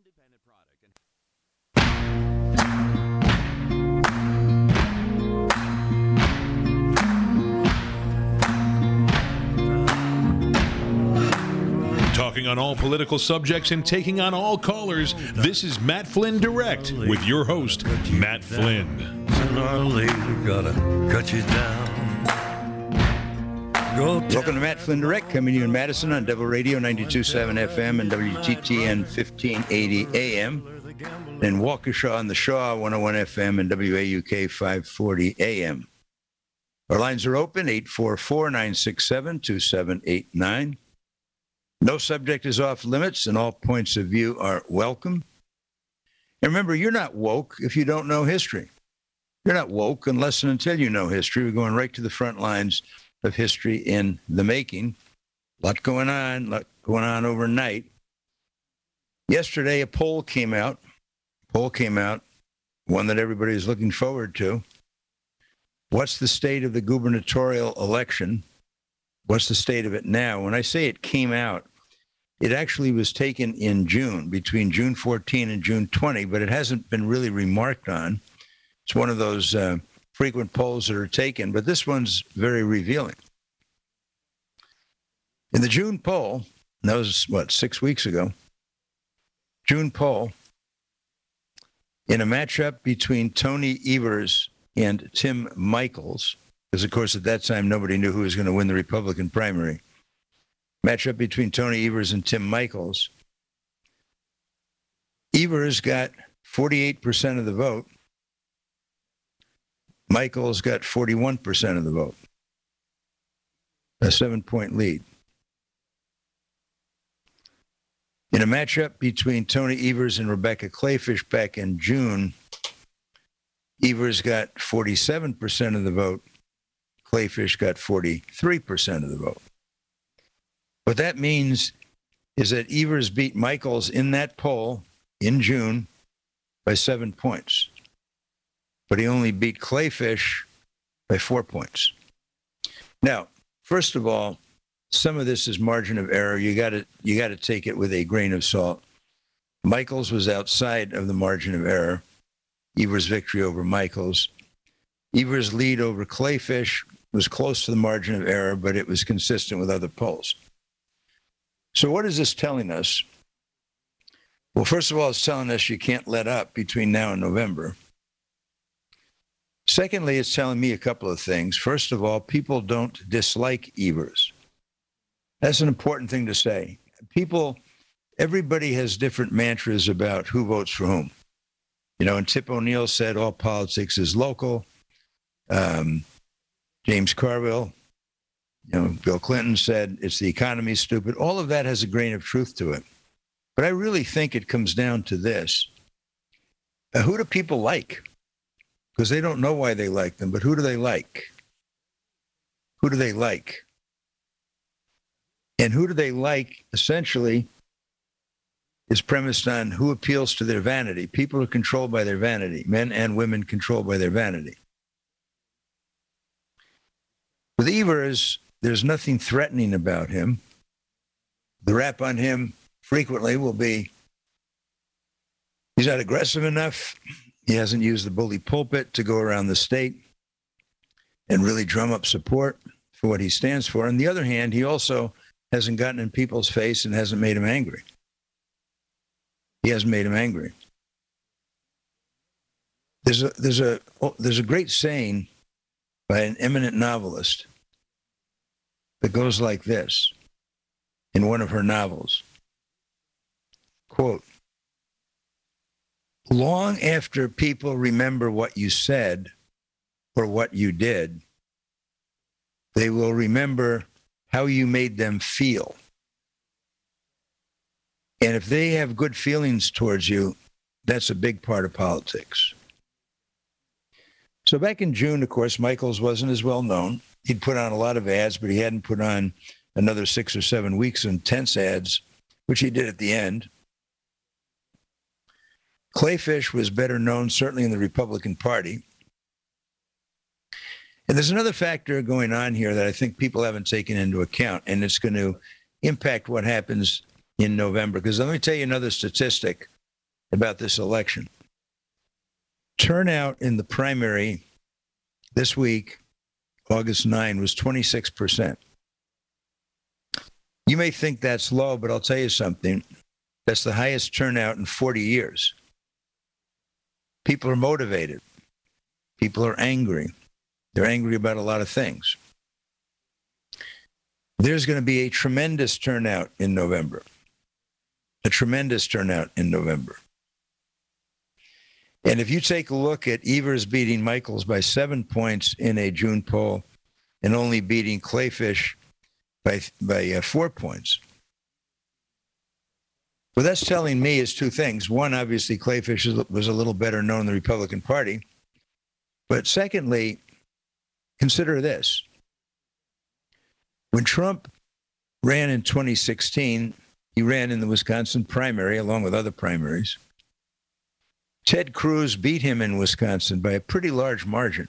Talking on all political subjects and taking on all callers, this is Matt Flynn Direct with your host, Matt Flynn. Sooner or later, gotta cut you down. Welcome to Matt Flynn Direct, coming to you in Madison on Devil Radio 92.7 FM and WTTN 1580 AM. And Waukesha on the Shaw 101 FM and WAUK 540 AM. Our lines are open, 844-967-2789. No subject is off limits, and all points of view are welcome. And remember, you're not woke if you don't know history. You're not woke unless and until you know history. We're going right to the front lines of history in the making. A lot going on overnight. Yesterday, a poll came out, one that everybody is looking forward to. What's the state of the gubernatorial election? What's the state of it now? When I say it came out, it actually was taken in June, between June 14 and June 20, but it hasn't been really remarked on. It's one of those frequent polls that are taken, but this one's very revealing. In the June poll, that was, 6 weeks ago, June poll, in a matchup between Tony Evers and Tim Michels, because, of course, at that time, nobody knew who was going to win the Republican primary. Matchup between Tony Evers and Tim Michels. Evers got 48% of the vote. Michels got 41% of the vote. A 7-point lead. In a matchup between Tony Evers and Rebecca Kleefisch back in June, Evers got 47% of the vote. Kleefisch got 43% of the vote. What that means is that Evers beat Michels in that poll in June by 7 points. But he only beat Kleefisch by 4 points. Now, first of all, some of this is margin of error. You got to take it with a grain of salt. Michels was outside of the margin of error. Evers' victory over Michels. Evers' lead over Kleefisch was close to the margin of error, but it was consistent with other polls. So what is this telling us? Well, first of all, it's telling us you can't let up between now and November. Secondly, it's telling me a couple of things. First of all, people don't dislike Evers. That's an important thing to say. Everybody has different mantras about who votes for whom. And Tip O'Neill said all politics is local. James Carville, Bill Clinton said it's the economy, stupid. All of that has a grain of truth to it. But I really think it comes down to this. Who do people like? Because they don't know why they like them, but who do they like? Who do they like? And who do they like, essentially, is premised on who appeals to their vanity. People are controlled by their vanity. Men and women controlled by their vanity. With Evers, there's nothing threatening about him. The rap on him frequently will be, he's not aggressive enough. He hasn't used the bully pulpit to go around the state and really drum up support for what he stands for. On the other hand, he also hasn't gotten in people's face and hasn't made them angry. He hasn't made them angry. There's a great saying by an eminent novelist that goes like this in one of her novels. Quote, long after people remember what you said or what you did, they will remember how you made them feel. And if they have good feelings towards you, that's a big part of politics. So back in June, of course, Michels wasn't as well known. He'd put on a lot of ads, but he hadn't put on another 6 or 7 weeks of intense ads, which he did at the end. Kleefisch was better known, certainly in the Republican Party. And there's another factor going on here that I think people haven't taken into account, and it's going to impact what happens in November. Because let me tell you another statistic about this election. Turnout in the primary this week, August 9, was 26%. You may think that's low, but I'll tell you something. That's the highest turnout in 40 years. People are motivated. People are angry. They're angry about a lot of things. There's going to be a tremendous turnout in November. A tremendous turnout in November. And if you take a look at Evers beating Michaels by 7 points in a June poll and only beating Kleefisch by 4 points, what that's telling me is two things. One, obviously, Kleefisch was a little better known in the Republican Party. But secondly, consider this. When Trump ran in 2016, he ran in the Wisconsin primary along with other primaries. Ted Cruz beat him in Wisconsin by a pretty large margin.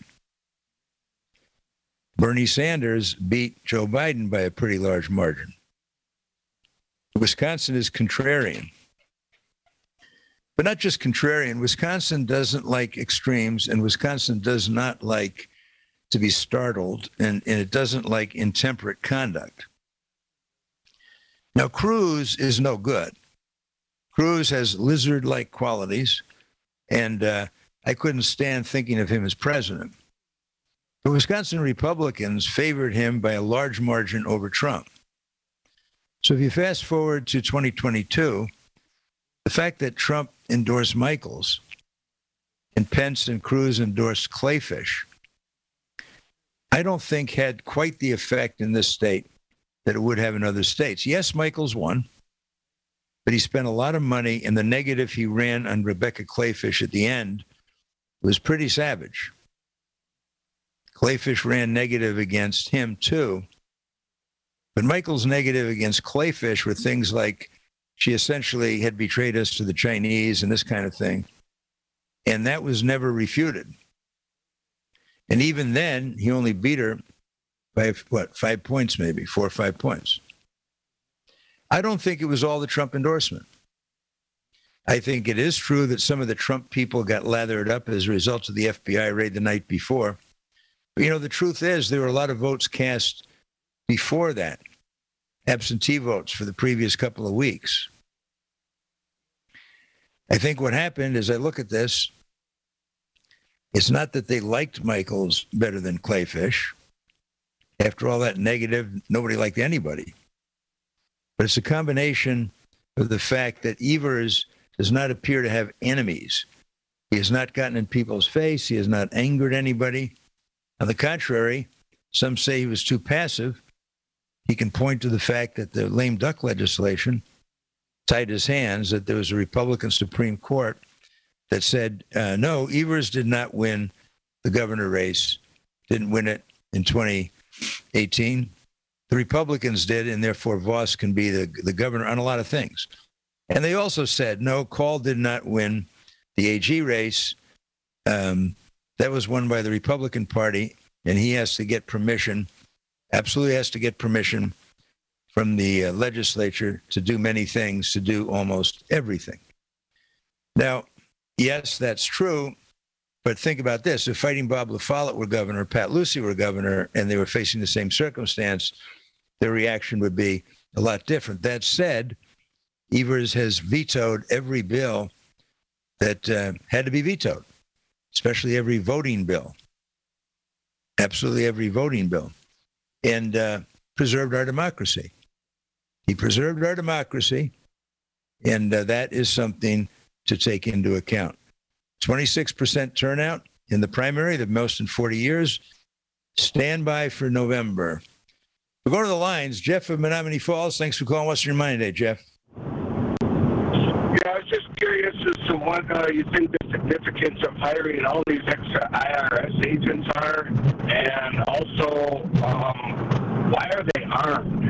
Bernie Sanders beat Joe Biden by a pretty large margin. Wisconsin is contrarian. But not just contrarian. Wisconsin doesn't like extremes, and Wisconsin does not like to be startled, and it doesn't like intemperate conduct. Now, Cruz is no good. Cruz has lizard-like qualities, and I couldn't stand thinking of him as president. The Wisconsin Republicans favored him by a large margin over Trump. So if you fast forward to 2022, the fact that Trump endorsed Michaels and Pence and Cruz endorsed Kleefisch, I don't think had quite the effect in this state that it would have in other states. Yes, Michaels won, but he spent a lot of money, and the negative he ran on Rebecca Kleefisch at the end was pretty savage. Kleefisch ran negative against him too, but Michaels' negative against Kleefisch were things like she essentially had betrayed us to the Chinese and this kind of thing. And that was never refuted. And even then, he only beat her by, 5 points maybe, 4 or 5 points. I don't think it was all the Trump endorsement. I think it is true that some of the Trump people got lathered up as a result of the FBI raid the night before. But, the truth is there were a lot of votes cast before that, absentee votes for the previous couple of weeks. I think what happened is I look at this, it's not that they liked Michaels better than Kleefisch. After all that negative, nobody liked anybody. But it's a combination of the fact that Evers does not appear to have enemies. He has not gotten in people's face. He has not angered anybody. On the contrary, some say he was too passive. He can point to the fact that the lame duck legislation tied his hands, that there was a Republican Supreme Court that said, no, Evers did not win the governor race, didn't win it in 2018. The Republicans did, and therefore Vos can be the governor on a lot of things. And they also said, no, Call did not win the AG race. That was won by the Republican Party, and he has to get permission, absolutely has to get permission from the legislature to do many things, to do almost everything. Now, yes, that's true, but think about this. If Fighting Bob La Follette were governor, Pat Lucey were governor, and they were facing the same circumstance, their reaction would be a lot different. That said, Evers has vetoed every bill that had to be vetoed, especially every voting bill, absolutely every voting bill, and preserved our democracy. He preserved our democracy, and that is something to take into account. 26% turnout in the primary, the most in 40 years. Stand by for November. We'll go to the lines. Jeff of Menominee Falls, thanks for calling. What's on your mind today, Jeff? Yeah, I was just curious as to what you think the significance of hiring all these extra IRS agents are, and also why are they armed?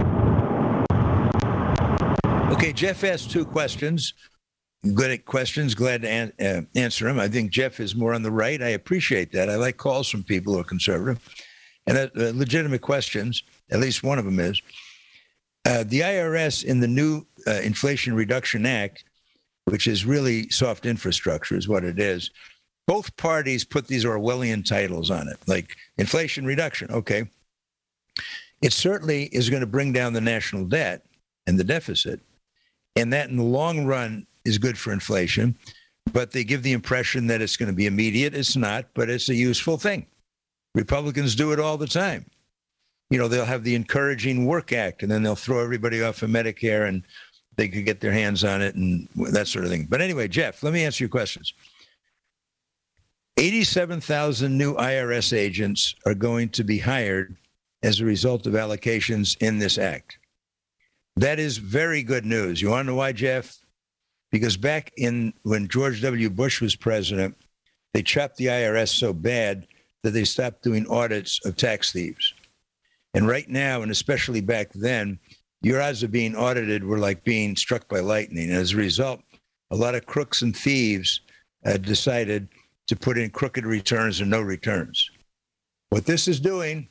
Okay, Jeff asked two questions. Good at questions, glad to answer them. I think Jeff is more on the right. I appreciate that. I like calls from people who are conservative. And legitimate questions, at least one of them is. The IRS in the new Inflation Reduction Act which is really soft infrastructure is what it is. Both parties put these Orwellian titles on it, like inflation reduction. Okay. It certainly is going to bring down the national debt and the deficit. And that in the long run is good for inflation. But they give the impression that it's going to be immediate. It's not, but it's a useful thing. Republicans do it all the time. You know, they'll have the Encouraging Work Act, and then they'll throw everybody off of Medicare, and they could get their hands on it and that sort of thing. But anyway, Jeff, let me answer your questions. 87,000 new IRS agents are going to be hired as a result of allocations in this act. That is very good news. You want to know why, Jeff? Because back when George W. Bush was president, they chopped the IRS so bad that they stopped doing audits of tax thieves. And right now, and especially back then, your odds of being audited were like being struck by lightning. And as a result, a lot of crooks and thieves decided to put in crooked returns or no returns. What this is doing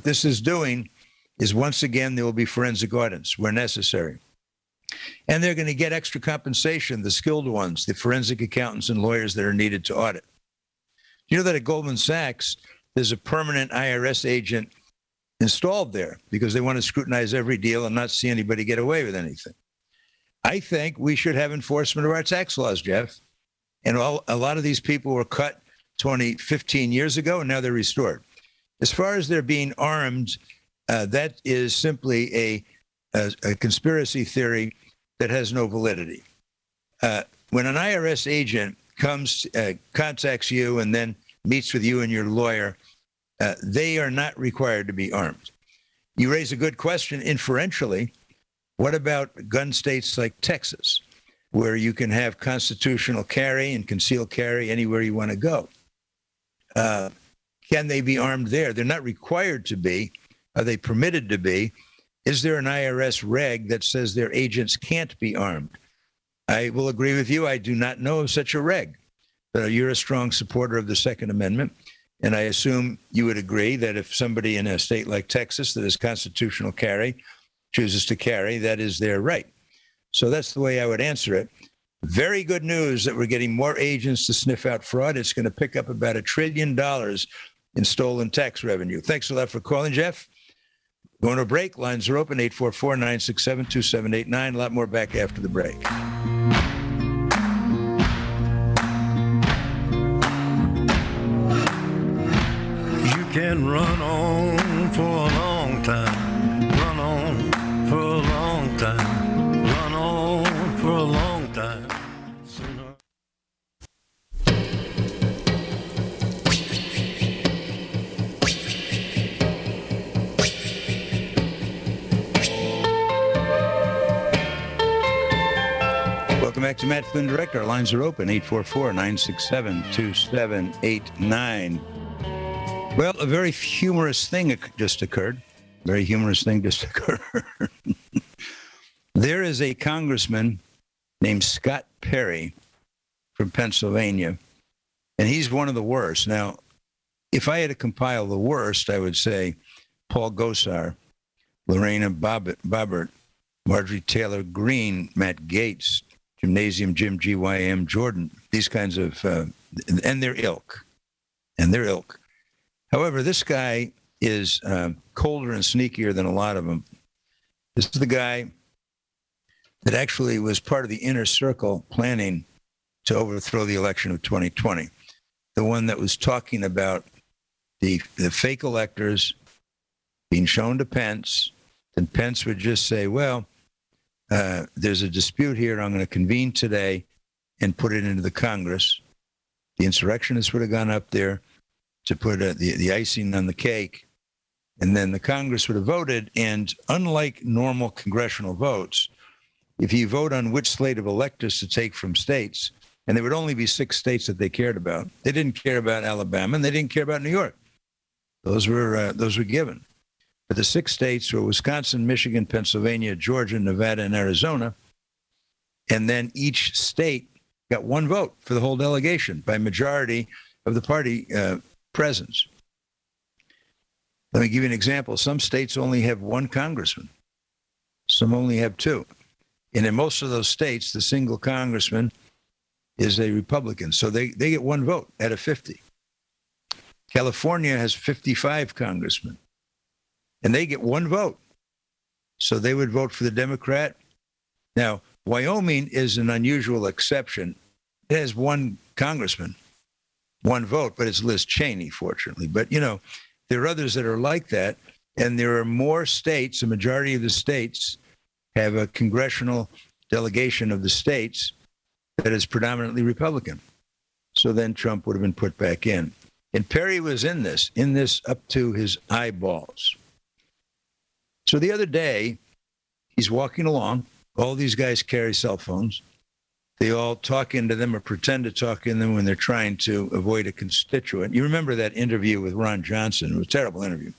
is once again, there will be forensic audits where necessary. And they're going to get extra compensation, the skilled ones, the forensic accountants and lawyers that are needed to audit. You know that at Goldman Sachs, there's a permanent IRS agent installed there because they want to scrutinize every deal and not see anybody get away with anything. I think we should have enforcement of our tax laws, Jeff. And a lot of these people were cut 15 years ago, and now they're restored. As far as they're being armed, that is simply a conspiracy theory that has no validity. When an IRS agent contacts you and then meets with you and your lawyer, they are not required to be armed. You raise a good question inferentially. What about gun states like Texas, where you can have constitutional carry and concealed carry anywhere you want to go? Can they be armed there? They're not required to be. Are they permitted to be? Is there an IRS reg that says their agents can't be armed? I will agree with you. I do not know of such a reg. But you're a strong supporter of the Second Amendment. And I assume you would agree that if somebody in a state like Texas that has constitutional carry chooses to carry, that is their right. So that's the way I would answer it. Very good news that we're getting more agents to sniff out fraud. It's going to pick up about $1 trillion in stolen tax revenue. Thanks a lot for calling, Jeff. Going to a break. Lines are open, 844-967-2789. A lot more back after the break. You can run on for a long time. Run on for a long time. Run on for a long time. Welcome back to Matt Flynn Direct. Our lines are open, 844-967-2789. Well, a very humorous thing just occurred. Very humorous thing just occurred. There is a congressman named Scott Perry from Pennsylvania, and he's one of the worst. Now, if I had to compile the worst, I would say Paul Gosar, Lorena Boebert, Marjorie Taylor Greene, Matt Gaetz, Gymnasium Jim GYM Jordan, these kinds of, and their ilk. However, this guy is colder and sneakier than a lot of them. This is the guy that actually was part of the inner circle planning to overthrow the election of 2020. The one that was talking about the fake electors being shown to Pence, and Pence would just say, well, there's a dispute here. I'm going to convene today and put it into the Congress. The insurrectionists would have gone up there to put the icing on the cake, and then the Congress would have voted. And unlike normal congressional votes, if you vote on which slate of electors to take from states, and there would only be 6 states that they cared about. They didn't care about Alabama, and they didn't care about New York. Those were given. But the 6 states were Wisconsin, Michigan, Pennsylvania, Georgia, Nevada, and Arizona. And then each state got 1 vote for the whole delegation by majority of the party presence. Let me give you an example. Some states only have 1 congressman. Some only have 2. And in most of those states, the single congressman is a Republican. So they get one vote out of 50. California has 55 congressmen, and they get one vote. So they would vote for the Democrat. Now, Wyoming is an unusual exception. It has one congressman, one vote, but it's Liz Cheney, fortunately. But, you know, there are others that are like that, and there are more states, a majority of the states have a congressional delegation of the states that is predominantly Republican. So then Trump would have been put back in. And Perry was in this up to his eyeballs. So the other day, he's walking along. All these guys carry cell phones. They all talk into them or pretend to talk in them when they're trying to avoid a constituent. You remember that interview with Ron Johnson. It was a terrible interview.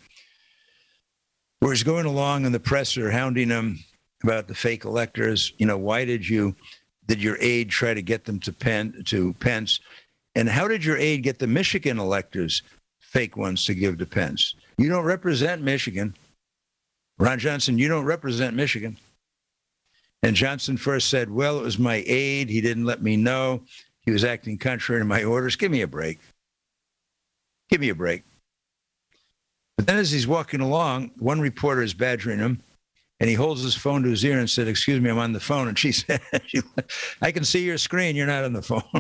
Where he's going along and the press are hounding him about the fake electors. You know, why did your aide try to get them to Pence? And how did your aide get the Michigan electors, fake ones, to give to Pence? You don't represent Michigan. Ron Johnson, you don't represent Michigan. And Johnson first said, well, it was my aide. He didn't let me know. He was acting contrary to my orders. Give me a break. Give me a break. But then as he's walking along, one reporter is badgering him, and he holds his phone to his ear and said, excuse me, I'm on the phone. And she said, I can see your screen. You're not on the phone.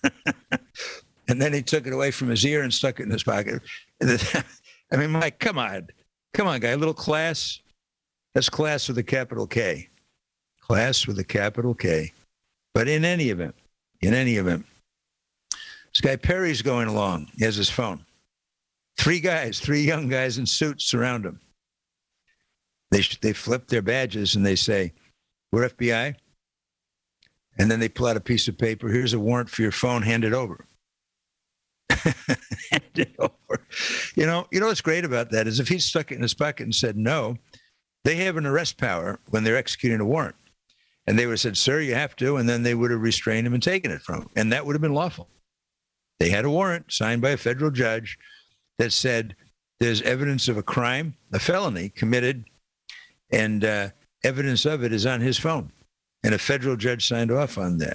And then he took it away from his ear and stuck it in his pocket. I mean, Mike, come on, guy, a little class. That's class with a capital K. Class with a capital K. But in any event, this guy Perry's going along. He has his phone. Three young guys in suits surround him. They flip their badges and they say, we're FBI. And then they pull out a piece of paper. Here's a warrant for your phone. Hand it over. Hand it over. You know what's great about that is if he stuck it in his pocket and said no, they have an arrest power when they're executing a warrant. And they would have said, sir, you have to. And then they would have restrained him and taken it from him. And that would have been lawful. They had a warrant signed by a federal judge that said there's evidence of a crime, a felony committed, and evidence of it is on his phone. And a federal judge signed off on that.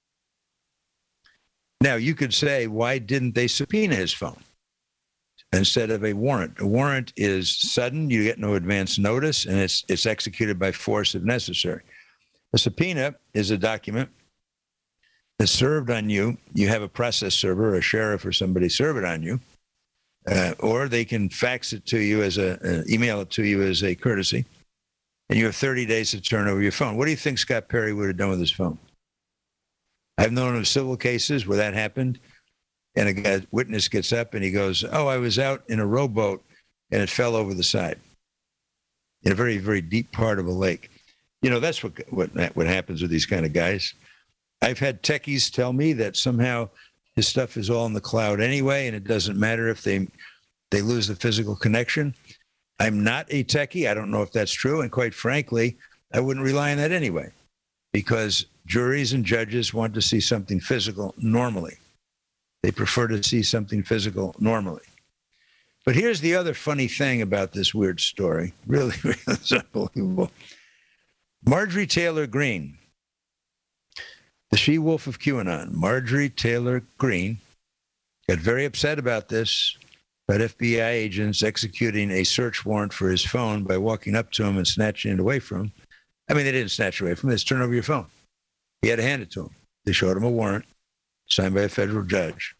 Now, you could say, why didn't they subpoena his phone instead of a warrant? A warrant is sudden. You get no advance notice, and it's executed by force if necessary. A subpoena is a document that's served on you. You have a process server, a sheriff or somebody serve it on you, or they can fax it to you email it to you as a courtesy, and you have 30 days to turn over your phone. What do you think Scott Perry would have done with his phone? I've known of civil cases where that happened, and a witness gets up and he goes, oh, I was out in a rowboat and it fell over the side in a very, very deep part of a lake. You know, that's what happens with these kind of guys. I've had techies tell me that somehow his stuff is all in the cloud anyway, and it doesn't matter if they lose the physical connection. I'm not a techie. I don't know if that's true. And quite frankly, I wouldn't rely on that anyway, because juries and judges want to see something physical normally. They prefer to see something physical normally. But here's the other funny thing about this weird story. Really, it's unbelievable. Marjorie Taylor Greene, the she-wolf of QAnon, Marjorie Taylor Greene, got very upset about this, about FBI agents executing a search warrant for his phone by walking up to him and snatching it away from him. I mean, they didn't snatch it away from him. They just turned over your phone. He had to hand it to him. They showed him a warrant signed by a federal judge.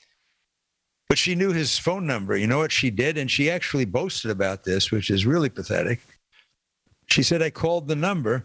But she knew his phone number. You know what she did? And she actually boasted about this, which is really pathetic. She said, I called the number.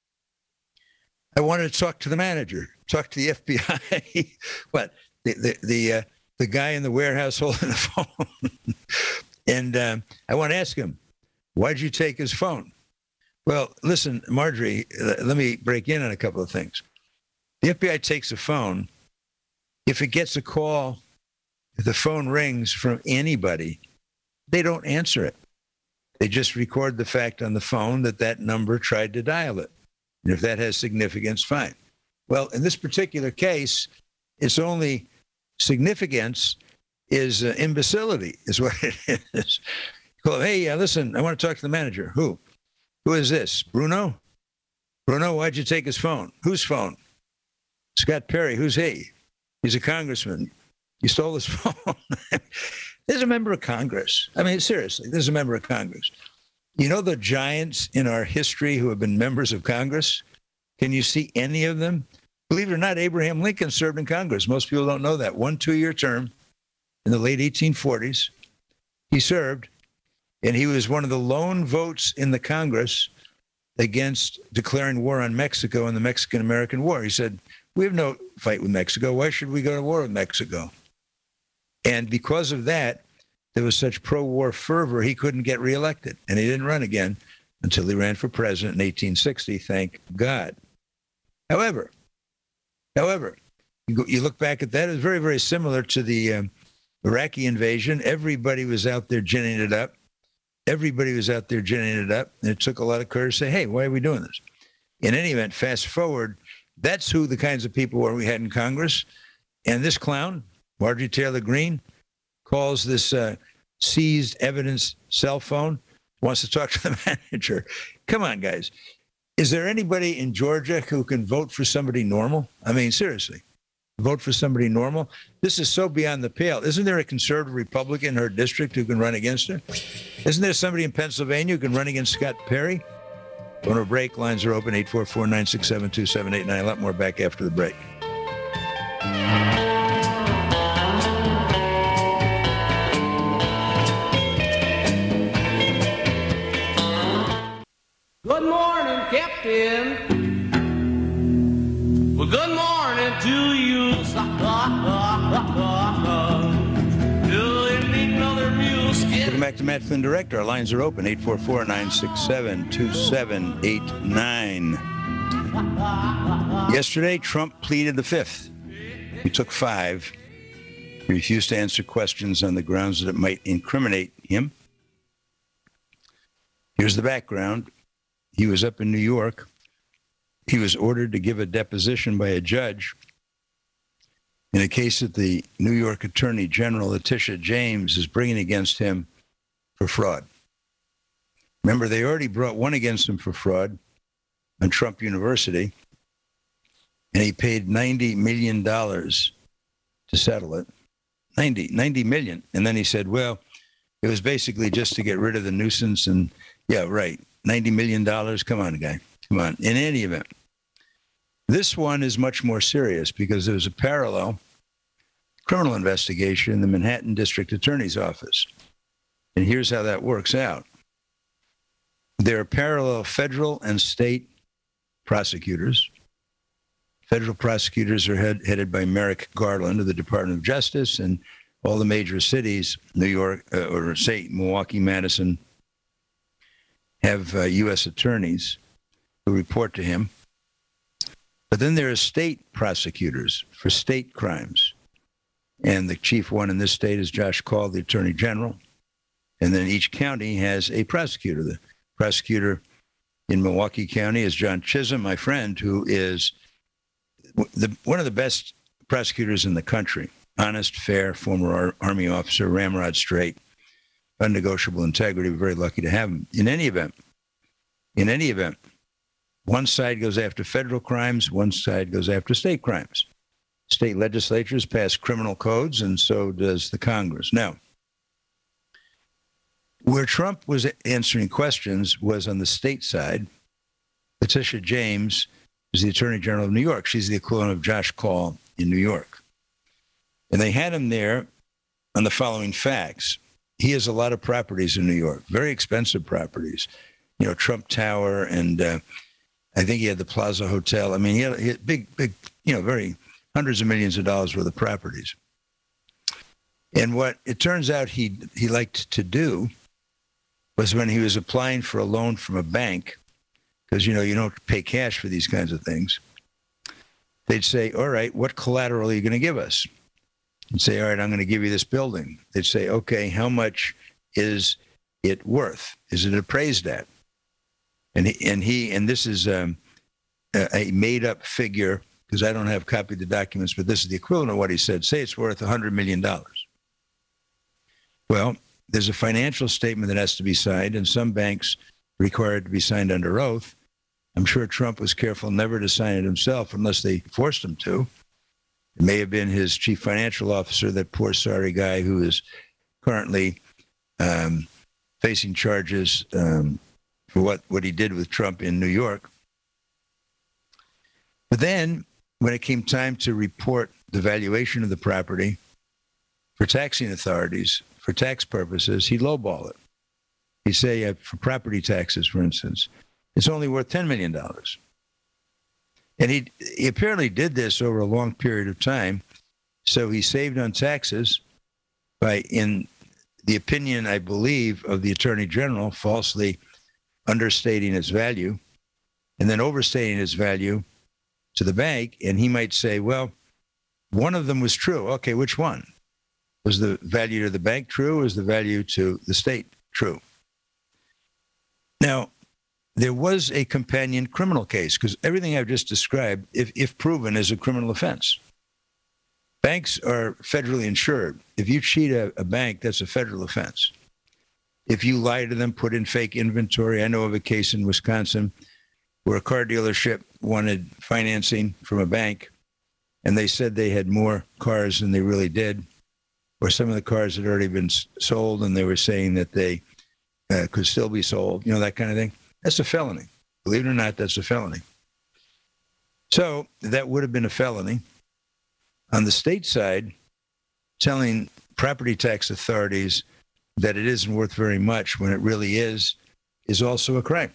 I wanted to talk to the manager, talk to the FBI. What? The guy in the warehouse holding the phone. And I want to ask him, why'd you take his phone? Well, listen, Marjorie, let me break in on a couple of things. The FBI takes a phone. If it gets a call, if the phone rings from anybody, they don't answer it. They just record the fact on the phone that number tried to dial it. And if that has significance, fine. Well, in this particular case, its only significance is imbecility, is what it is. Call, hey, listen, I want to talk to the manager. Who is this? Bruno? Bruno, why'd you take his phone? Whose phone? Scott Perry. Who's he? He's a congressman. You stole his phone. There's a member of Congress. I mean, seriously, there's a member of Congress. You know the giants in our history who have been members of Congress? Can you see any of them? Believe it or not, Abraham Lincoln served in Congress. Most people don't know that. 1 2-year term in the late 1840s. He served, and he was one of the lone votes in the Congress against declaring war on Mexico in the Mexican-American War. He said, we have no fight with Mexico. Why should we go to war with Mexico? And because of that, there was such pro-war fervor, he couldn't get reelected. And he didn't run again until he ran for president in 1860, thank God. However, you look back at that, it was very, very similar to the Iraqi invasion. Everybody was out there ginning it up. And it took a lot of courage to say, hey, why are we doing this? In any event, fast forward, that's who the kinds of people were we had in Congress. And this clown, Marjorie Taylor Greene, calls this seized evidence cell phone, wants to talk to the manager. Come on, guys. Is there anybody in Georgia who can vote for somebody normal? I mean, seriously, vote for somebody normal? This is so beyond the pale. Isn't there a conservative Republican in her district who can run against her? Isn't there somebody in Pennsylvania who can run against Scott Perry? Going to a break. Lines are open, 844-967-2789. A lot more back after the break. Good morning, Captain. Well, good morning to you. Welcome back to Matt Flynn Direct. Our lines are open, 844-967-2789. Yesterday, Trump pleaded the fifth. He took 5. He refused to answer questions on the grounds that it might incriminate him. Here's the background. He was up in New York. He was ordered to give a deposition by a judge in a case that the New York Attorney General, Letitia James, is bringing against him for fraud. Remember, they already brought one against him for fraud on Trump University, and he paid $90 million to settle it. $90 million. And then he said, well, it was basically just to get rid of the nuisance. And yeah, right. $90 million. Come on, guy. Come on. In any event, this one is much more serious because there's a parallel criminal investigation in the Manhattan District Attorney's Office. And here's how that works out. There are parallel federal and state prosecutors. Federal prosecutors are headed by Merrick Garland of the Department of Justice, and all the major cities, New York, or say Milwaukee, Madison, have U.S. attorneys who report to him. But then there are state prosecutors for state crimes. And the chief one in this state is Josh Call, the Attorney General. And then each county has a prosecutor. The prosecutor in Milwaukee County is John Chisholm, my friend, who is one of the best prosecutors in the country. Honest, fair, former Army officer, ramrod straight, unnegotiable integrity. We're very lucky to have him. In any event, one side goes after federal crimes, one side goes after state crimes. State legislatures pass criminal codes, and so does the Congress. Now, where Trump was answering questions was on the state side. Letitia James is the Attorney General of New York. She's the equivalent of Josh Call in New York. And they had him there on the following facts. He has a lot of properties in New York, very expensive properties. You know, Trump Tower, and I think he had the Plaza Hotel. I mean, he had big, very hundreds of millions of dollars worth of properties. And what it turns out he liked to do was when he was applying for a loan from a bank, because, you don't pay cash for these kinds of things, they'd say, all right, what collateral are you going to give us? And say, all right, I'm going to give you this building. They'd say, okay, how much is it worth? Is it appraised at? And this is a made-up figure, because I don't have a copy of the documents, but this is the equivalent of what he said. Say it's worth $100 million. Well, there's a financial statement that has to be signed, and some banks require it to be signed under oath. I'm sure Trump was careful never to sign it himself unless they forced him to. It may have been his chief financial officer, that poor sorry guy who is currently facing charges for what he did with Trump in New York. But then when it came time to report the valuation of the property for taxing authorities, for tax purposes, he'd lowball it. He'd say, for property taxes, for instance, it's only worth $10 million. And he apparently did this over a long period of time. So he saved on taxes by, in the opinion, I believe, of the Attorney General, falsely understating its value and then overstating its value to the bank. And he might say, well, one of them was true. Okay, which one? Was the value to the bank true? Or was the value to the state true? Now, there was a companion criminal case, because everything I've just described, if proven, is a criminal offense. Banks are federally insured. If you cheat a bank, that's a federal offense. If you lie to them, put in fake inventory. I know of a case in Wisconsin where a car dealership wanted financing from a bank, and they said they had more cars than they really did, or some of the cars had already been sold, and they were saying that they could still be sold, that kind of thing. That's a felony. Believe it or not, that's a felony. So that would have been a felony. On the state side, telling property tax authorities that it isn't worth very much when it really is also a crime.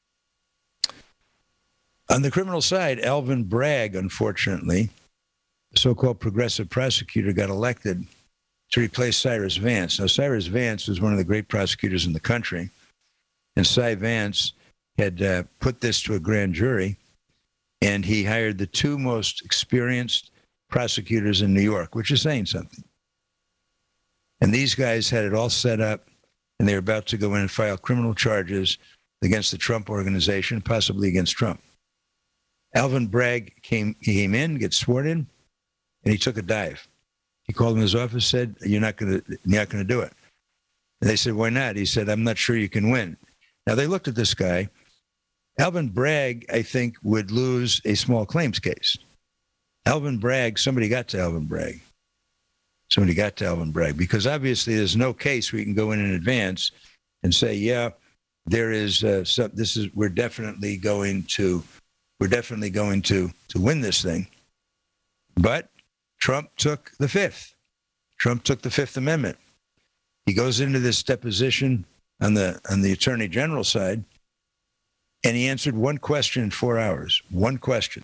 On the criminal side, Alvin Bragg, unfortunately, the so-called progressive prosecutor, got elected to replace Cyrus Vance. Now, Cyrus Vance was one of the great prosecutors in the country, and Cy Vance had put this to a grand jury, and he hired the two most experienced prosecutors in New York, which is saying something. And these guys had it all set up, and they were about to go in and file criminal charges against the Trump organization, possibly against Trump. Alvin Bragg came in, gets sworn in, and he took a dive. He called in his office, said, you're not going to do it. And they said, why not? He said, I'm not sure you can win. Now, they looked at this guy. Alvin Bragg, I think, would lose a small claims case. Alvin Bragg, somebody got to Alvin Bragg, because obviously there's no case where you can go in advance and say, yeah, there is we're definitely going to win this thing. But Trump took the Fifth. Trump took the Fifth Amendment. He goes into this deposition on the Attorney General side, and he answered one question in 4 hours. One question.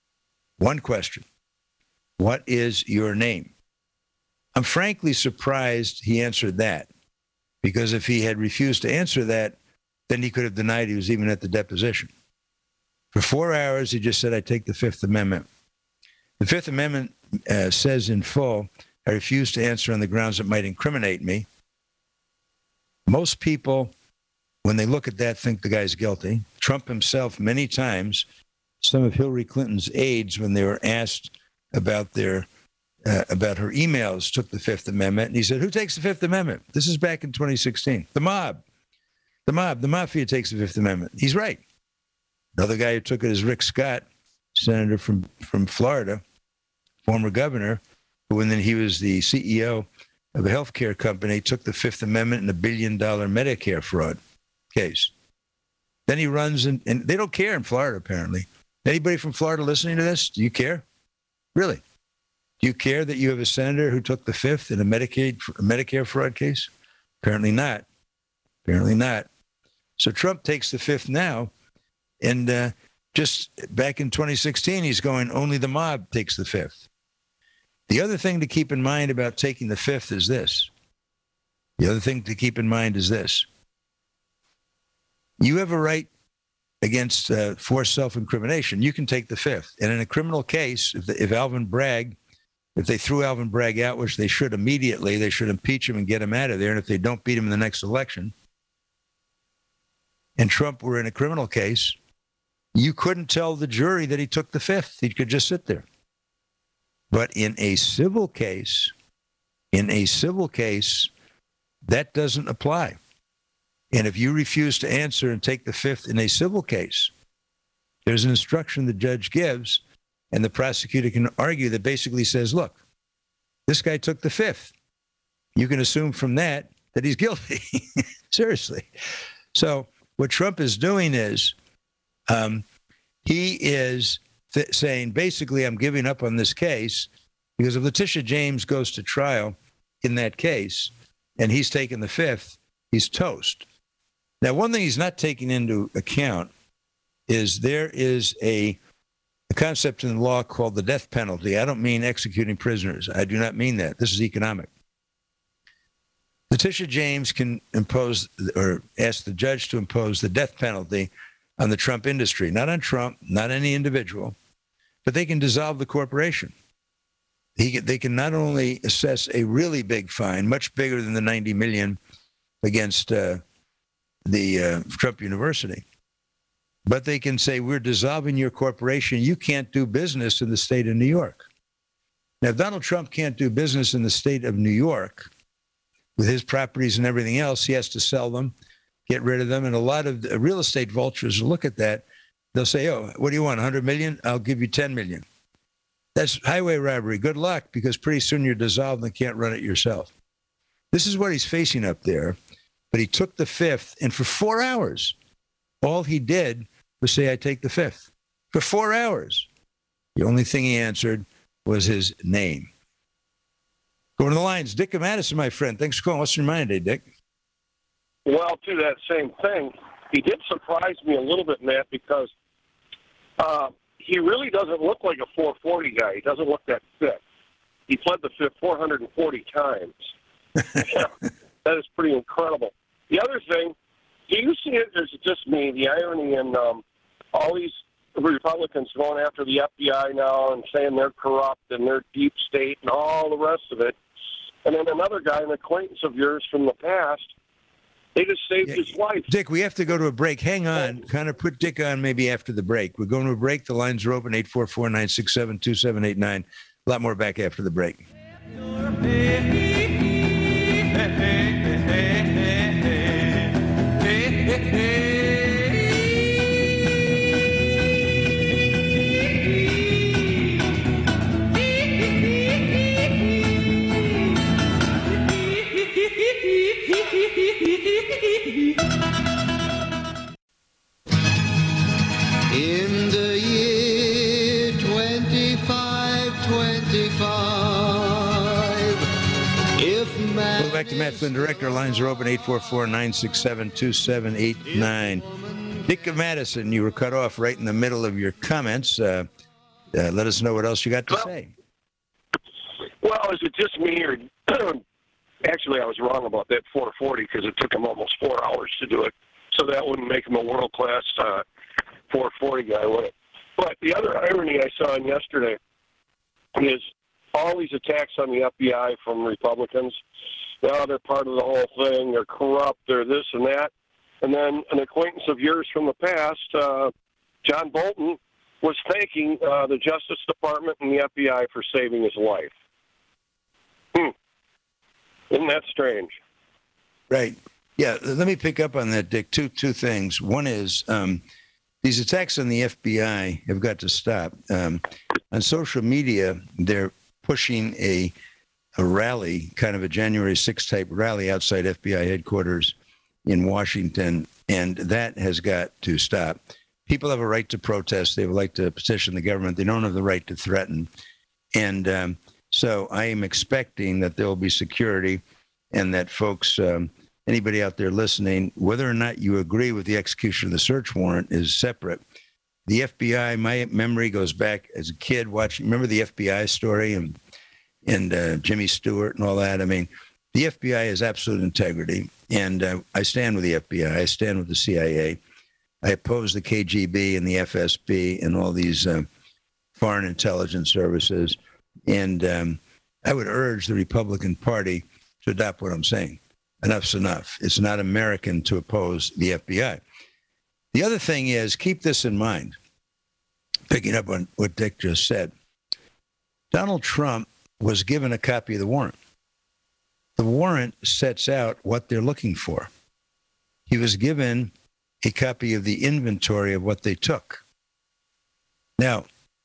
What is your name? I'm frankly surprised he answered that, because if he had refused to answer that, then he could have denied he was even at the deposition. For 4 hours, he just said, I take the Fifth Amendment. The Fifth Amendment says in full, I refuse to answer on the grounds that might incriminate me. Most people, when they look at that, think the guy's guilty. Trump himself, many times, some of Hillary Clinton's aides, when they were asked about her emails, took the Fifth Amendment. And he said, who takes the Fifth Amendment? This is back in 2016. The mob. The mafia takes the Fifth Amendment. He's right. Another guy who took it is Rick Scott, senator from Florida, former governor, who, when he was the CEO of a healthcare company, took the Fifth Amendment in $1 billion Medicare fraud case. Then he runs, and they don't care in Florida, apparently. Anybody from Florida listening to this? Do you care? Really? Do you care that you have a senator who took the Fifth in a Medicare fraud case? Apparently not. So Trump takes the Fifth now, and just back in 2016, he's going, only the mob takes the Fifth. The other thing to keep in mind about taking the Fifth is this. You have a right against forced self-incrimination. You can take the Fifth. And in a criminal case, if they threw Alvin Bragg out, which they should immediately, they should impeach him and get him out of there. And if they don't beat him in the next election, and Trump were in a criminal case, you couldn't tell the jury that he took the Fifth. He could just sit there. But in a civil case, that doesn't apply. And if you refuse to answer and take the Fifth in a civil case, There's an instruction the judge gives, and the prosecutor can argue that basically says, look, this guy took the fifth. You can assume from that he's guilty. Seriously. So what Trump is doing is he is saying, basically, I'm giving up on this case because if Letitia James goes to trial in that case and he's taken the fifth, he's toast. Now, one thing he's not taking into account is there is a concept in the law called the death penalty. I don't mean executing prisoners. I do not mean that. This is economic. Letitia James can impose or ask the judge to impose the death penalty on the Trump industry, not on Trump, not any individual, but they can dissolve the corporation. They can not only assess a really big fine, much bigger than the $90 million against the Trump University, but they can say, we're dissolving your corporation. You can't do business in the state of New York. Now, if Donald Trump can't do business in the state of New York with his properties and everything else, he has to sell them, get rid of them. And a lot of real estate vultures will look at that. They'll say, oh, what do you want, 100 million? I'll give you 10 million. That's highway robbery. Good luck, because pretty soon you're dissolved and can't run it yourself. This is what he's facing up there. But he took the fifth, and for 4 hours, all he did was say, I take the fifth. For 4 hours. The only thing he answered was his name. Going to the lines, Dick of Madison, my friend. Thanks for calling. What's your mind today, Dick? Well, to that same thing, he did surprise me a little bit, Matt, because he really doesn't look like a 440 guy. He doesn't look that fit. He pled the fifth 440 times. Yeah, that is pretty incredible. The other thing, do you see it as just me, the irony in all these Republicans going after the FBI now and saying they're corrupt and they're deep state and all the rest of it, and then another guy, an acquaintance of yours from the past, they just saved his life. Dick, we have to go to a break. Hang on. Kind of put Dick on maybe after the break. We're going to a break. The lines are open, 844-967-2789. A lot more back after the break. In the year 2525, if man... Welcome back to Matt Flynn, Director. Lines are open, 844-967-2789. Dick of Madison, you were cut off right in the middle of your comments. Let us know what else you got to say. Well, is it just me, or actually I was wrong about that 440 because it took him almost 4 hours to do it, so that wouldn't make him a world-class 440 guy, would it? But the other irony I saw yesterday is all these attacks on the FBI from Republicans. Now they're part of the whole thing. They're corrupt. They're this and that. And then an acquaintance of yours from the past, John Bolton, was thanking the Justice Department and the FBI for saving his life. Isn't that strange? Right. Yeah, let me pick up on that, Dick. Two things. One is these attacks on the FBI have got to stop. On social media, they're pushing a rally, kind of a January 6th type rally outside FBI headquarters in Washington, and that has got to stop. People have a right to protest. They have a right to petition the government. They don't have the right to threaten. And so I am expecting that there will be security and that folks, anybody out there listening, whether or not you agree with the execution of the search warrant is separate. The FBI, my memory goes back as a kid watching, remember the FBI story and Jimmy Stewart and all that? I mean, the FBI has absolute integrity, and I stand with the FBI. I stand with the CIA. I oppose the KGB and the FSB and all these foreign intelligence services. And I would urge the Republican Party to adopt what I'm saying. Enough's enough. It's not American to oppose the FBI. The other thing is, keep this in mind, picking up on what Dick just said. Donald Trump was given a copy of the warrant. The warrant sets out what they're looking for. He was given a copy of the inventory of what they took. Now,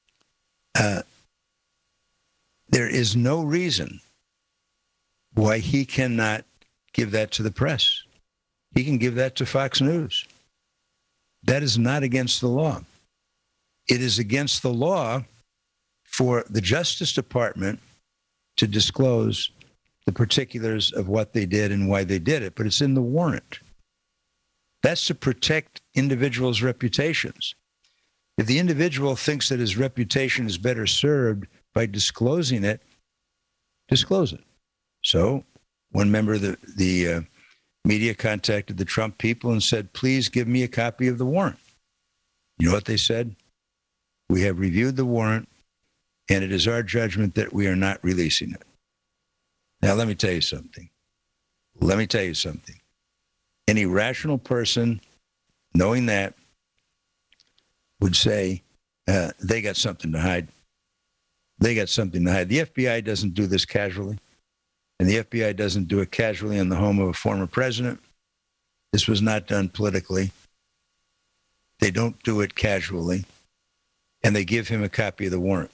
there is no reason why he cannot give that to the press. He can give that to Fox News. That is not against the law. It is against the law for the Justice Department to disclose the particulars of what they did and why they did it, but it's in the warrant. That's to protect individuals' reputations. If the individual thinks that his reputation is better served by disclosing it, disclose it. So one member of the media contacted the Trump people and said, please give me a copy of the warrant. You know what they said? We have reviewed the warrant, and it is our judgment that we are not releasing it. Now, let me tell you something. Any rational person, knowing that, would say they got something to hide. They got something to hide. The FBI doesn't do this casually, and the FBI doesn't do it casually in the home of a former president. This was not done politically. They don't do it casually, and they give him a copy of the warrant.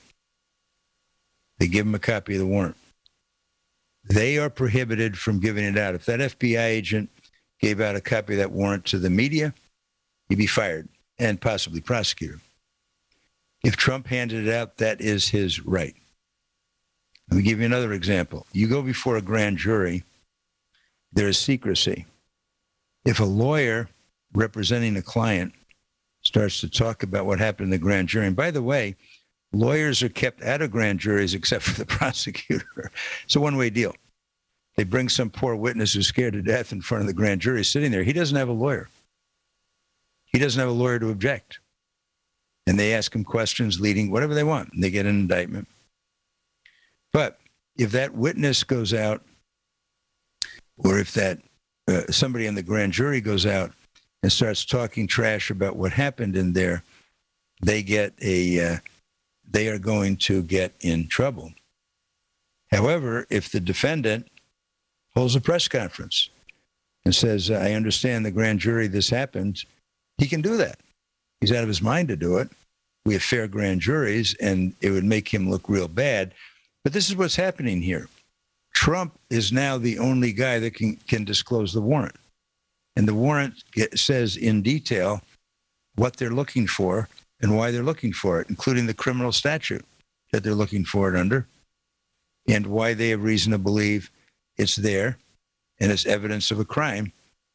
They are prohibited from giving it out. If that FBI agent gave out a copy of that warrant to the media, he'd be fired and possibly prosecuted. If Trump handed it out, that is his right. Let me give you another example. You go before a grand jury, there is secrecy. If a lawyer representing a client starts to talk about what happened in the grand jury, and by the way, lawyers are kept out of grand juries except for the prosecutor. It's a one-way deal. They bring some poor witness who's scared to death in front of the grand jury sitting there. He doesn't have a lawyer. He doesn't have a lawyer to object. And they ask him questions leading whatever they want, and they get an indictment. But if that witness goes out, or if that somebody in the grand jury goes out and starts talking trash about what happened in there, they are going to get in trouble. However, if the defendant holds a press conference and says, I understand the grand jury, this happened, he can do that. He's out of his mind to do it. We have fair grand juries, and it would make him look real bad. But this is what's happening here. Trump is now the only guy that can disclose the warrant. And the warrant says in detail what they're looking for and why they're looking for it, including the criminal statute that they're looking for it under, and why they have reason to believe it's there, and it's evidence of a crime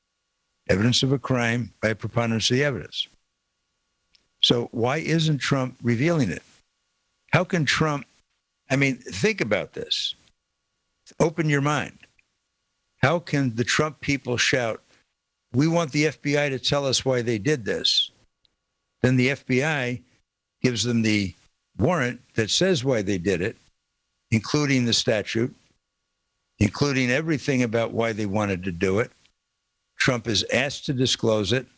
by a preponderance of the evidence. So why isn't Trump revealing it? How can Trump, think about this. Open your mind. How can the Trump people shout, we want the FBI to tell us why they did this? Then the FBI gives them the warrant that says why they did it, including the statute, including everything about why they wanted to do it. Trump is asked to disclose it,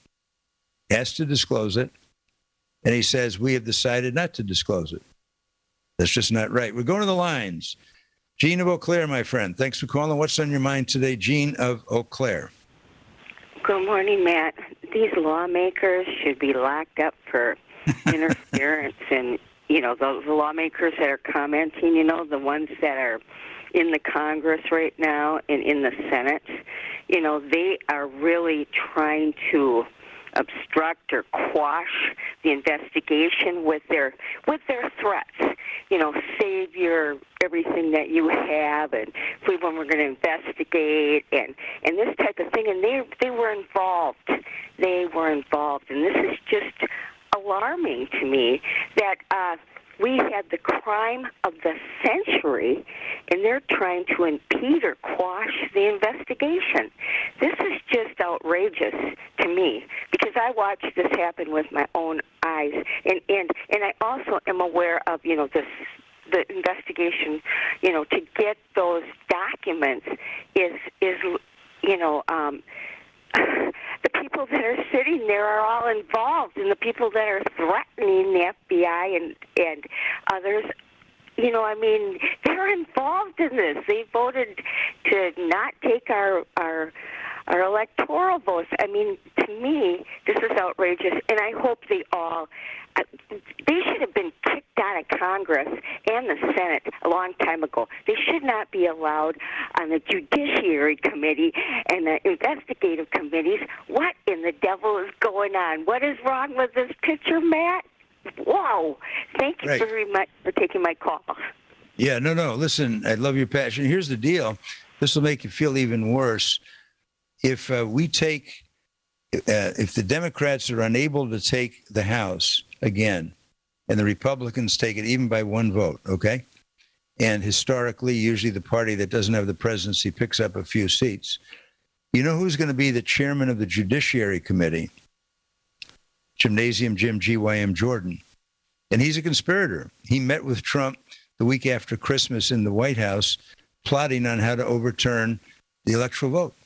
and he says, we have decided not to disclose it. That's just not right. We're going to the lines. Gene of Eau Claire, my friend. Thanks for calling. What's on your mind today? Gene of Eau Claire. Good morning, Matt. These lawmakers should be locked up for interference. And, those lawmakers that are commenting, the ones that are in the Congress right now and in the Senate, they are really trying to obstruct or quash the investigation with their threats. Save everything that you have, and when we're going to investigate, and this type of thing. And they were involved. And this is just alarming to me that we had the crime of the century, and they're trying to impede or quash the investigation. This is just outrageous to me, because I watched this happen with my own eyes, and I also am aware of the investigation, to get those documents is the people that are sitting there are all involved, and the people that are threatening the FBI and others, they're involved in this. They voted to not take our our electoral votes. I mean, to me, this is outrageous, and I hope they all. They should have been kicked out of Congress and the Senate a long time ago. They should not be allowed on the Judiciary Committee and the investigative committees. What in the devil is going on? What is wrong with this picture, Matt? Whoa. Thank you very much for taking my call. Yeah, no. Listen, I love your passion. Here's the deal. This will make you feel even worse. If if the Democrats are unable to take the House again, and the Republicans take it even by one vote, okay? And historically, usually the party that doesn't have the presidency picks up a few seats. You know who's going to be the chairman of the Judiciary Committee? Gymnasium Jim GYM Jordan. And he's a conspirator. He met with Trump the week after Christmas in the White House, plotting on how to overturn the electoral vote.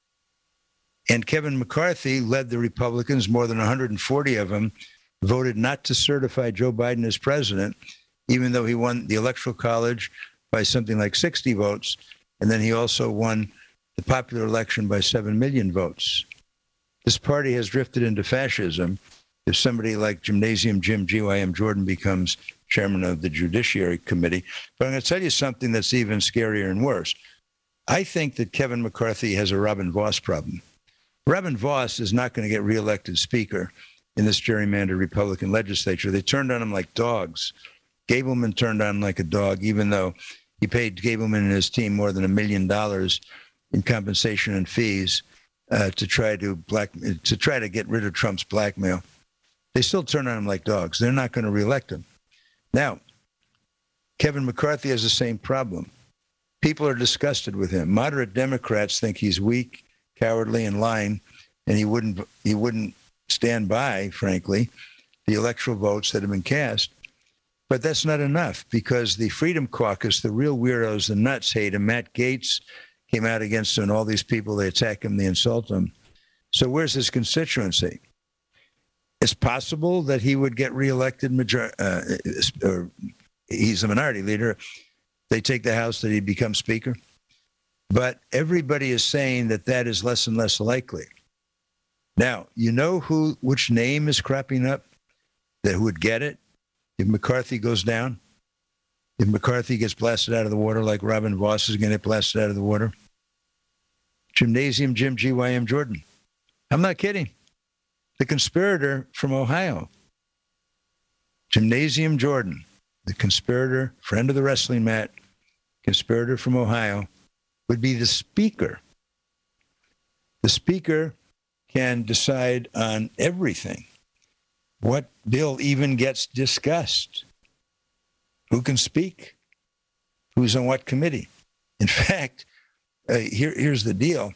And Kevin McCarthy led the Republicans, more than 140 of them, voted not to certify Joe Biden as president, even though he won the Electoral College by something like 60 votes. And then he also won the popular election by 7 million votes. This party has drifted into fascism if somebody like Gymnasium Jim GYM Jordan becomes chairman of the Judiciary Committee. But I'm going to tell you something that's even scarier and worse. I think that Kevin McCarthy has a Robin Vos problem. Robin Vos is not going to get reelected speaker in this gerrymandered Republican legislature. They turned on him like dogs. Gableman turned on him like a dog, even though he paid Gableman and his team more than $1 million in compensation and fees to try to get rid of Trump's blackmail. They still turn on him like dogs. They're not going to reelect him. Now, Kevin McCarthy has the same problem. People are disgusted with him. Moderate Democrats think he's weak, cowardly, and lying, and he wouldn't stand by, frankly, the electoral votes that have been cast. But that's not enough, because the Freedom Caucus, the real weirdos, the nuts, hate him. Matt Gaetz came out against him, and all these people, they attack him, they insult him. So where's his constituency? It's possible that he would get reelected, or he's a minority leader. They take the House, that he becomes speaker. But everybody is saying that that is less and less likely. Now, you know which name is cropping up that would get it if McCarthy goes down? If McCarthy gets blasted out of the water like Robin Vos is going to get blasted out of the water? Gymnasium Jim GYM Jordan. I'm not kidding. The conspirator from Ohio. Gymnasium Jordan, the conspirator, friend of the wrestling mat, conspirator from Ohio, would be the speaker. The speaker can decide on everything. What bill even gets discussed? Who can speak? Who's on what committee? In fact, here's the deal.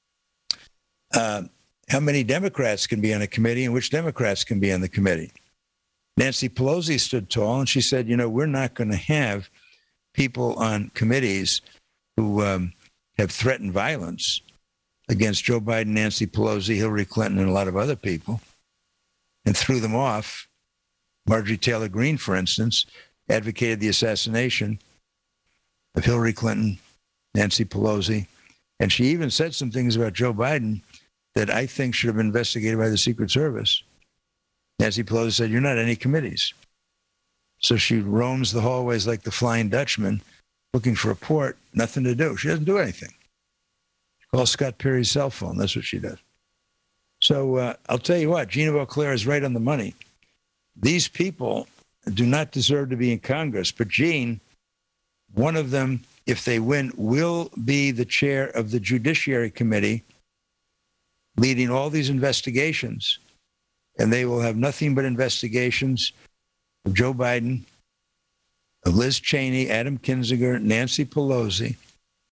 How many Democrats can be on a committee and which Democrats can be on the committee? Nancy Pelosi stood tall and she said, we're not going to have people on committees who have threatened violence against Joe Biden, Nancy Pelosi, Hillary Clinton, and a lot of other people, and threw them off. Marjorie Taylor Greene, for instance, advocated the assassination of Hillary Clinton, Nancy Pelosi, and she even said some things about Joe Biden that I think should have been investigated by the Secret Service. Nancy Pelosi said, you're not any committees. So she roams the hallways like the Flying Dutchman, looking for a port, nothing to do. She doesn't do anything. She calls Scott Perry's cell phone. That's what she does. So I'll tell you what, Gina Beauclair is right on the money. These people do not deserve to be in Congress, but Gene, one of them, if they win, will be the chair of the Judiciary Committee, leading all these investigations. And they will have nothing but investigations of Joe Biden, of Liz Cheney, Adam Kinzinger, Nancy Pelosi,